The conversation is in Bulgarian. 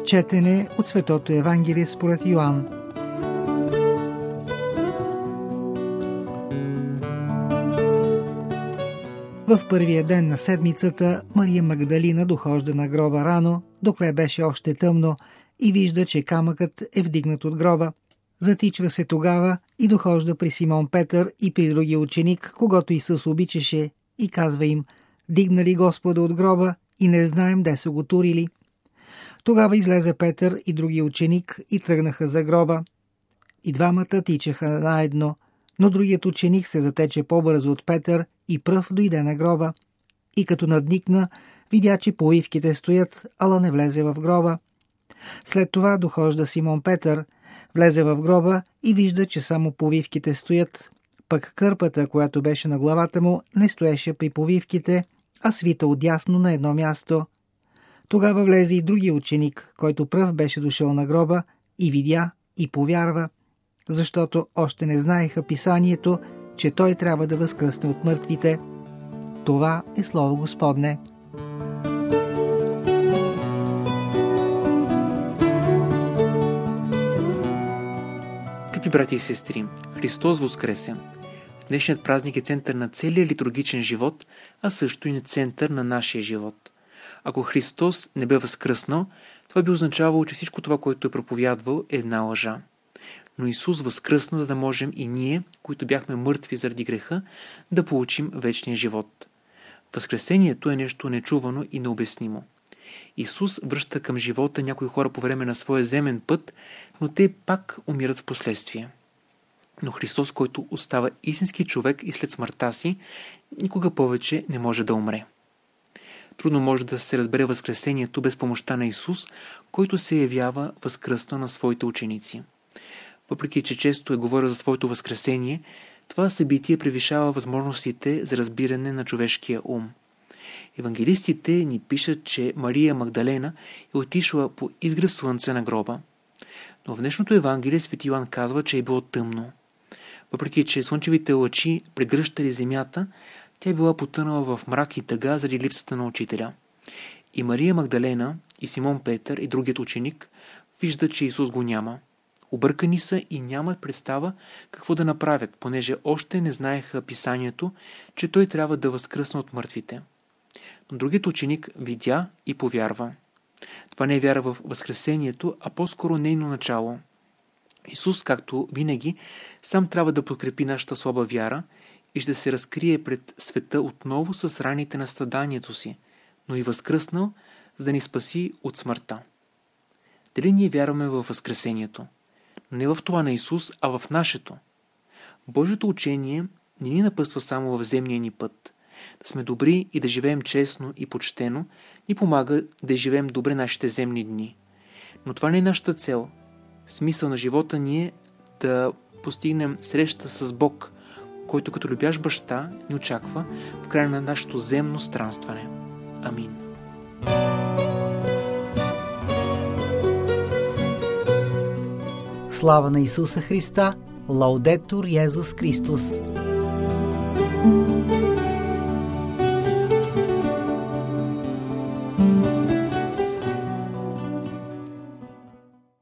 Четене от Светото Евангелие според Йоан. В първия ден на седмицата Мария Магдалина дохожда на гроба рано, докле беше още тъмно, и вижда, че камъкът е вдигнат от гроба. Затичва се тогава и дохожда при Симон Петър и при другия ученик, когото Исус обичаше, и казва им: дигнали Господа от гроба и не знаем де са го турили. Тогава излезе Петър и другия ученик и тръгнаха за гроба. И двамата тичаха наедно, но другият ученик се затече по-бързо от Петър и пръв дойде на гроба. И като надникна, видя, че повивките стоят, ала не влезе в гроба. След това дохожда Симон Петър, влезе в гроба и вижда, че само повивките стоят. Пък кърпата, която беше на главата му, не стоеше при повивките, а свита отдясно на едно място. Тогава влезе и другия ученик, който пръв беше дошъл на гроба, и видя и повярва, защото още не знаеха писанието, че той трябва да възкръсне от мъртвите. Това е Слово Господне. Скъпи брати и сестри, Христос воскресе! Днешният празник е център на целия литургичен живот, а също и на център на нашия живот. Ако Христос не бе възкръснал, това би означавало, че всичко това, което е проповядвал, е една лъжа. Но Исус възкръсна, за да можем и ние, които бяхме мъртви заради греха, да получим вечния живот. Възкресението е нещо нечувано и необяснимо. Исус връща към живота някои хора по време на своя земен път, но те пак умират в последствие. Но Христос, който остава истински човек и след смъртта си, никога повече не може да умре. Трудно може да се разбере възкресението без помощта на Исус, който се явява възкръснал на своите ученици. Въпреки че често е говорил за своето възкресение, това събитие превишава възможностите за разбиране на човешкия ум. Евангелистите ни пишат, че Мария Магдалена е отишла по изгрев слънце на гроба. Но в днешното Евангелие свети Йоан казва, че е било тъмно. Въпреки че слънчевите лъчи прегръщали земята, тя е била потънала в мрак и тъга заради липсата на учителя. И Мария Магдалена, и Симон Петър, и другият ученик виждат, че Исус го няма. Объркани са и нямат представа какво да направят, понеже още не знаеха писанието, че той трябва да възкръсне от мъртвите. Но другият ученик видя и повярва. Това не е вяра в възкресението, а по-скоро нейно начало. Исус, както винаги, сам трябва да подкрепи нашата слаба вяра и ще се разкрие пред света отново с раните на страданието си, но и възкръснал, за да ни спаси от смъртта. Дали ние вярваме в възкресението? Не в това на Исус, а в нашето. Божието учение не ни напъства само в земния ни път. Да сме добри и да живеем честно и почтено ни помага да живеем добре нашите земни дни. Но това не е нашата цел. Смисъл на живота ни е да постигнем среща с Бог, който като любящ баща ни очаква в края на нашето земно странстване. Амин. Слава на Исуса Христа! Лаудетур Йезус Христос!